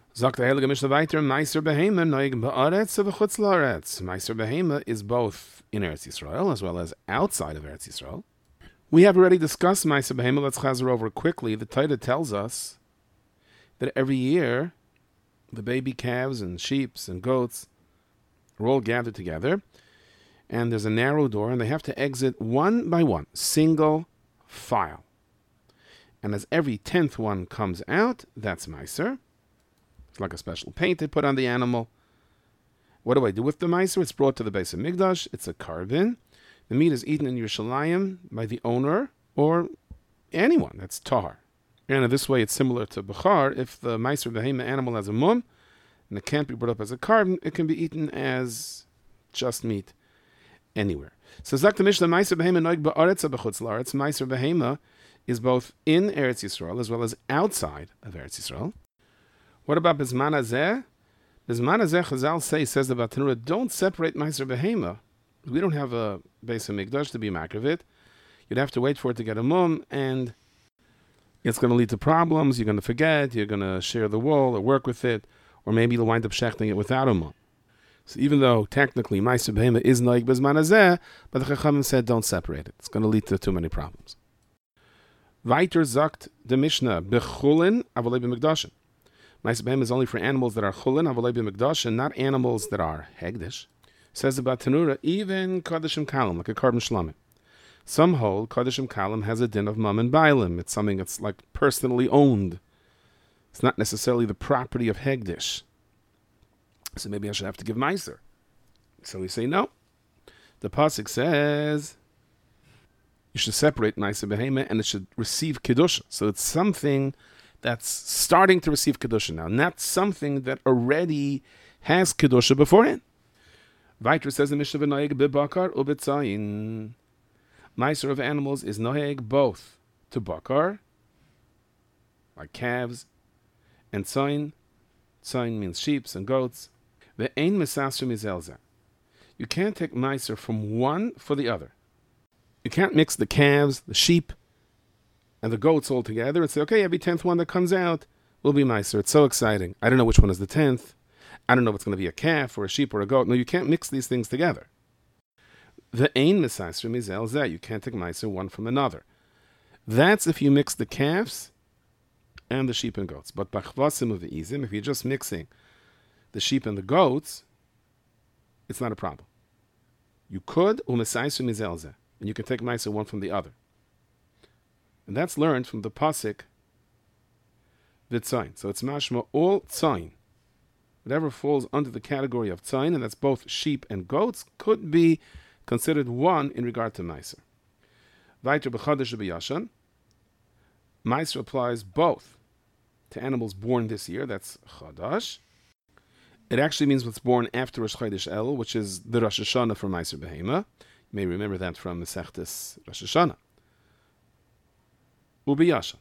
Sagt der Heilige Mishnah weiter, Meiser Behema noig ba'aretz v'chutz la'aretz. Meiser Behema is both in Eretz Yisrael as well as outside of Eretz Yisrael. We have already discussed Meiser Behema. Let's chazer over quickly. The Torah tells us that every year the baby calves and sheep and goats are all gathered together, and there's a narrow door, and they have to exit one by one, single file. And as every 10th one comes out, that's Meiser. It's like a special paint they put on the animal. What do I do with the Meiser? It's brought to the base of Migdash. It's a carbon. The meat is eaten in Yerushalayim by the owner or anyone. That's tahar. And in this way, it's similar to Bechar. If the Meiser Behema animal has a mum, and it can't be brought up as a carbon, it can be eaten as just meat anywhere. So Zak the Mishnah, Meiser Behema noig ba'aretz b'chutz la'aretz. Meiser Behema is both in Eretz Yisrael as well as outside of Eretz Yisrael. What about Bizman Hazeh? Bizman Hazeh, Chazal says the Batanura, don't separate Meiser Behema. We don't have a base of Mikdash to be makravit. You'd have to wait for it to get a mum, and it's going to lead to problems. You're going to forget. You're going to share the wool or work with it, or maybe you'll wind up shechting it without a mum. So even though technically Meiser Behema is noig Bizman Hazeh, but the Chachamim said don't separate it. It's going to lead to too many problems. Weiter sagt the Mishnah, Bechulin avolei b'mikdashin. Meiser Behema is only for animals that are chulin, avolei b'mikdashin, not animals that are hegdish. Says about Tanura, even Kadeshim Kalim, like a carbon shlamim. Some hold Kadeshim Kalim has a din of mum and bailim. It's something that's like personally owned. It's not necessarily the property of hegdish. So maybe I should have to give Meiser. So we say no. The pasuk says you should separate Meiser Behema and it should receive Kedusha. So it's something that's starting to receive Kedusha now, not something that already has Kedusha beforehand. Weiter says the Mishnah, Noeg b'bakar u'b'tzayin. Meiser of animals is noeg both to bakar, like calves, and tzayin. Tzayin means sheep and goats. Ve'ein mesasru mizelzeh. You can't take Meiser from one for the other. You can't mix the calves, the sheep, and the goats all together and say, okay, every 10th one that comes out will be Meiser. It's so exciting. I don't know which one is the 10th. I don't know if it's going to be a calf or a sheep or a goat. No, you can't mix these things together. The ein mesasru mizelzeh. You can't take Meiser one from another. That's if you mix the calves and the sheep and goats. But b'chvasim of the izim, if you're just mixing the sheep and the goats, it's not a problem. You could u'mesasru mizelzeh, and you can take Meiser one from the other. And that's learned from the pasuk v'tzayin. So it's mashma all tzayin. Whatever falls under the category of tzayin, and that's both sheep and goats, could be considered one in regard to Meiser. Weiter b'chadash b'yashan. Meiser applies both to animals born this year, that's chadash. It actually means what's born after Rosh Chodesh El, which is the Rosh Hashanah for Meiser Behema. You may remember that from Masechtas Rosh Hashanah. Ubiyashan.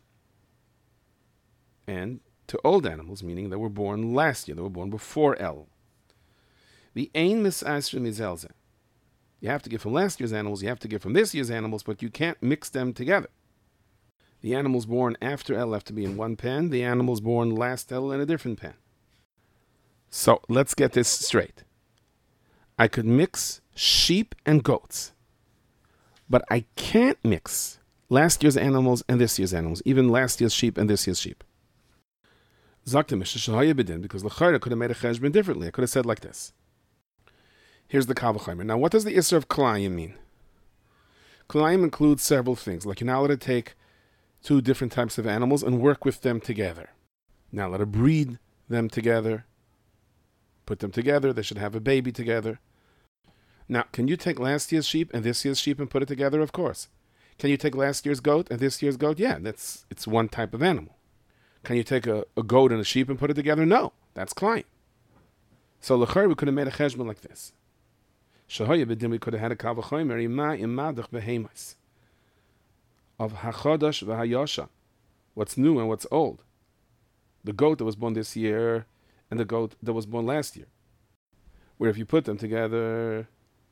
And to old animals, meaning that were born last year, they were born before El. The ein misasru mizelzeh. You have to give from last year's animals, you have to give from this year's animals, but you can't mix them together. The animals born after El have to be in one pan, the animals born last El in a different pan. So let's get this straight. I could mix sheep and goats, but I can't mix last year's animals and this year's animals, even last year's sheep and this year's sheep. Zakta Mishnah Shahaya B'din, because L'chayra could have made a cheshbon differently. I could have said like this. Here's the Kal V'chomer. Now, what does the Isser of Klayim mean? Klayim includes several things, like you're not allowed to take two different types of animals and work with them together. Now, let her breed them together, put them together, they should have a baby together. Now, can you take last year's sheep and this year's sheep and put it together? Of course. Can you take last year's goat and this year's goat? Yeah, it's one type of animal. Can you take a goat and a sheep and put it together? No, that's Klayim. So l'chayr, we could have made a cheshbon like this. Shahaya b'din, we could have had a Kal V'chomer ima imadach behemas of hachadash v'hayasha, what's new and what's old. The goat that was born this year and the goat that was born last year. Where if you put them together,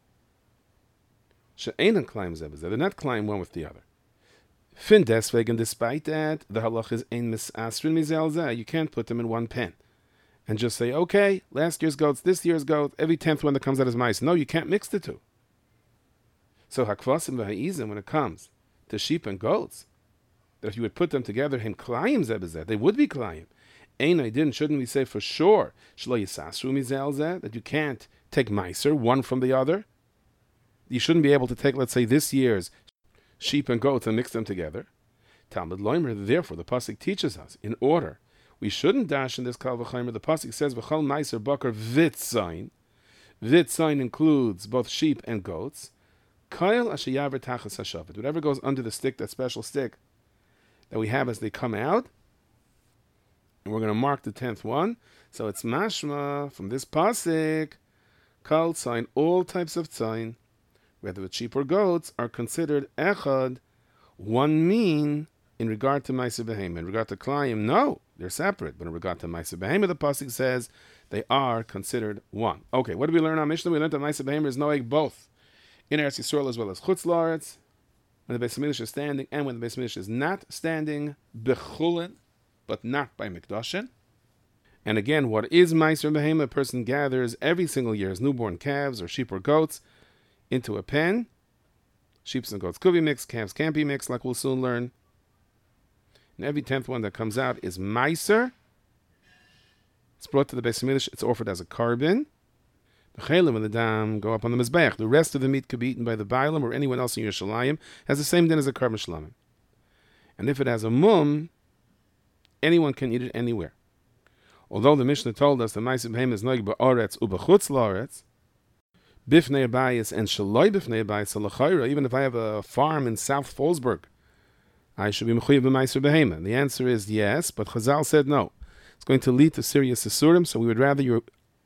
she'enan Klayim zeh b'zeh, they're not Klayim one with the other. Fin deswegen, despite that, the halach is ein misasrin mizelzeh. You can't put them in one pan. and just say, okay, last year's goats, this year's goat, every 10th one that comes out is mice. No, you can't mix the two. So hakvasim v'ha'izim, when it comes to sheep and goats, that if you would put them together, him klayim zebezeh, they would be klayim. Shouldn't we say for sure, shlo yisasru mizel zeh, that you can't take meiser, one from the other? You shouldn't be able to take, let's say, this year's sheep and goats and mix them together. Talmud Loimer, therefore, the pasuk teaches us, in order, we shouldn't dash in this kal v'chaymer. The pasuk says, v'chal meiser bakar vitzayin. Vitzayin includes both sheep and goats. Kyle asheyaver tachas hashavet. Whatever goes under the stick, that special stick that we have as they come out, and we're going to mark the 10th one. So it's mashma from this pasuk, kal tzayin, all types of tzayin, whether it's sheep or goats, are considered echad, one mean in regard to ma'aser behema. In regard to klayim, no, they're separate. But in regard to ma'aser behema, the pasuk says they are considered one. Okay, what did we learn on Mishnah? We learned that ma'aser behema is noeg both in Eretz Yisrael as well as chutz la'aretz, when the Beis Hamikdash is standing and when the Beis Hamikdash is not standing, bechulin, but not by mikdashin. And again, what is ma'aser behema? A person gathers every single year's newborn calves or sheep or goats into a pen. Sheep and goats could be mixed, calves can't be mixed, like we'll soon learn. And every 10th one that comes out is meiser. It's brought to the Beis Hamikdash, it's offered as a carbon. The chelim and the dam go up on the mizbeach. The rest of the meat could be eaten by the bailam or anyone else in Yerushalayim. Has the same din as a carbon shlamim. And if it has a mum, anyone can eat it anywhere. Although the Mishnah told us the ma'aser behema is noig ba'aretz u'b'chutz la'aretz, bifnei abayis and shaloi bifnei abayis alachayra, even if I have a farm in South Fallsburg, I should be mechuyev b'ma'aser behema. The answer is yes, but Chazal said no. It's going to lead to serious isurim, so we would rather you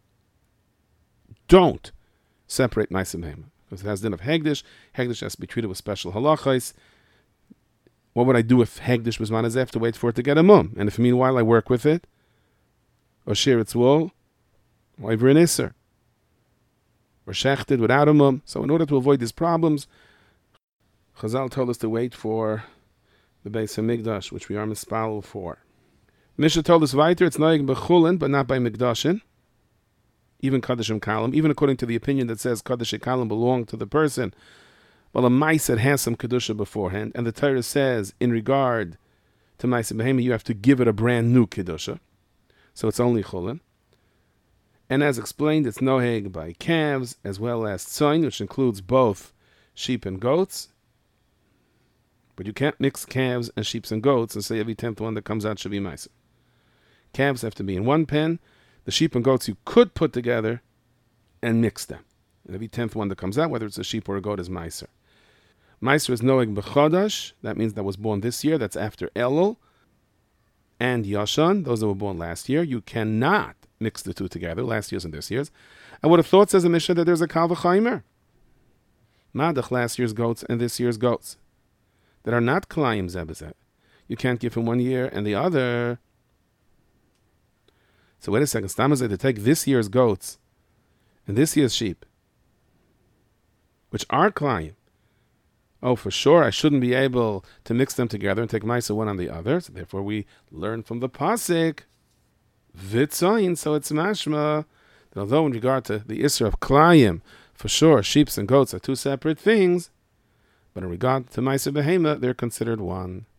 don't separate ma'aser behema, because it has din of hegdish. Hegdish has to be treated with special halachos. What would I do if hegdish was manazeh? I have to wait for it to get a mum, and if meanwhile I work with it or shear its wool, or over an iser, or shechted without a mum. So in order to avoid these problems, Chazal told us to wait for the Beis Hamikdash, which we are mispalel for. Mishnah told us weiter, it's noig bechulin, but not by mikdashin. Even Kaddish Kalim, even according to the opinion that says Kaddish Kalim belong to the person. Well, a ma'aser has some kedusha beforehand, and the Torah says in regard to ma'aser behema, you have to give it a brand new kedusha. So it's only chulin. And as explained, it's noheg by calves as well as tzayin, which includes both sheep and goats. But you can't mix calves and sheep and goats and say every 10th one that comes out should be ma'aser. Calves have to be in one pen. The sheep and goats you could put together and mix them. And every 10th one that comes out, whether it's a sheep or a goat, is ma'aser. Ma'aser is noeg b'chodash. That means that was born this year. That's after Elul and Yashan, those that were born last year. You cannot mix the two together, last year's and this year's. I would have thought, says a Mishnah, that there's a kal v'chaymer. Madach, last year's goats and this year's goats, that are not klayim zebezeh. You can't give him one year and the other. So wait a second, Stamazeh, to take this year's goats and this year's sheep, which are klayim, oh, for sure, I shouldn't be able to mix them together and take ma'aser one on the other. So therefore, we learn from the pasuk, vitzayin. So it's mashma that although in regard to the isra of klayim, for sure, sheep and goats are two separate things, but in regard to ma'aser behema, they're considered one.